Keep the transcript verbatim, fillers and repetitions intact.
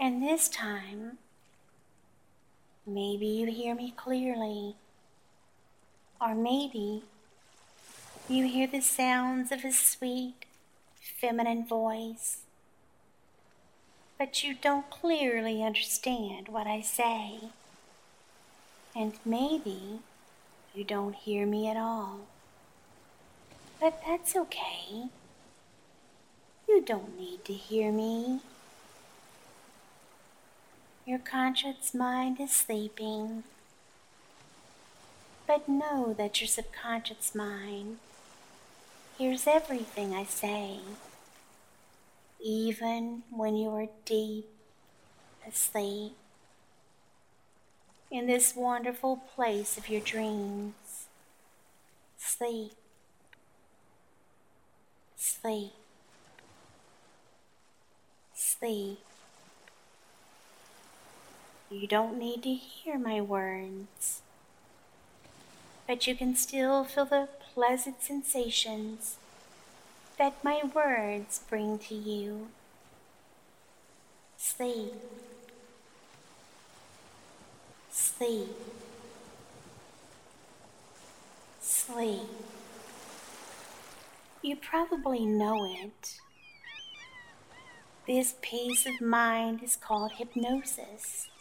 And this time, maybe you hear me clearly, or maybe you hear the sounds of a sweet, feminine voice, but you don't clearly understand what I say. And maybe you don't hear me at all. But that's okay. You don't need to hear me. Your conscious mind is sleeping. But know that your subconscious mind hears everything I say, even when you are deep asleep in this wonderful place of your dreams. Sleep. Sleep. Sleep. You don't need to hear my words, but you can still feel the pleasant sensations that my words bring to you. Sleep. Sleep. Sleep. You probably know it. This peace of mind is called hypnosis.